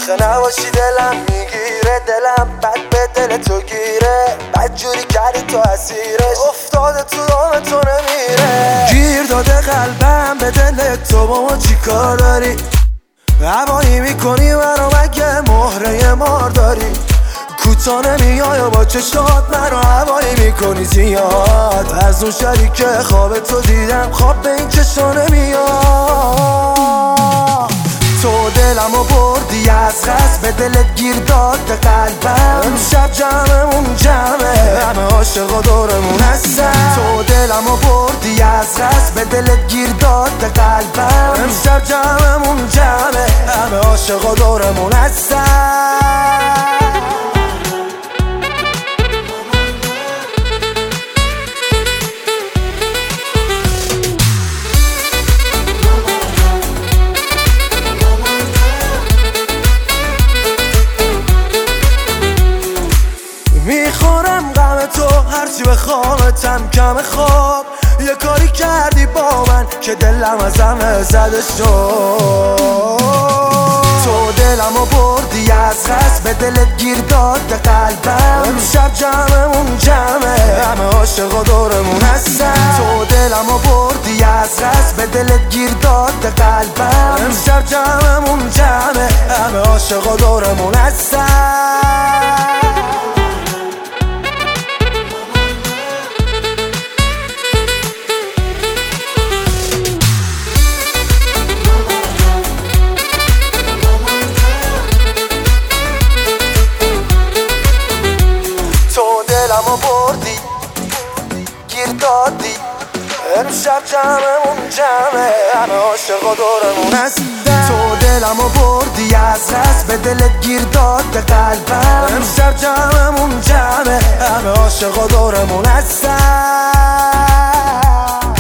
آخه نباشی دلم میگیره، دلم بد به دل تو گیره، بد جوری کردی تو اسیرش، افتاده تو دام تو نمیره. گیر داده قلبم به دل تو، با ما چی کار داری؟ هوایی میکنی برا مگه مهره مار داری؟ کوتا نمیای و با چشات منو هوایی میکنی زیاد، از اون شریک خواب تو دیدم خواب به این چشا نمیاد. تو دلمو بردی از قصد، به دلت گیر داد قلبم، امشب جمعمون جمعه، همه عاشقا دورمون هستن. تو دلمو بردی از قصد، به دلت گیر داد قلبم، امشب جمعمون جمعه، همه عاشقا دورمون هستن. میخورم غم تو هرچی بخوامتم کم خواب، یه کاری کردی با من که دلم از همه زده شد. تو دلمو بردی از قصد، به دلت گیر داد قلبم، امشب جمعمون جمعه، همه عاشقا دورمون هستن. تو دلمو بردی از قصد، به دلت گیر داد قلبم، امشب جمعمون جمعه، همه عاشقا دورمون هستن. دلمو بردی گیر دادی، امشب جمعمون جمعه، همه عاشقا دورمون هستن. تو دلمو بردی از قصد، به دلت گیر داد قلبم، امشب جمعمون جمعه، همه عاشقا دورمون هستن.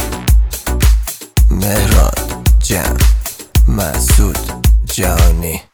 مهران جمع مسعود جهانی.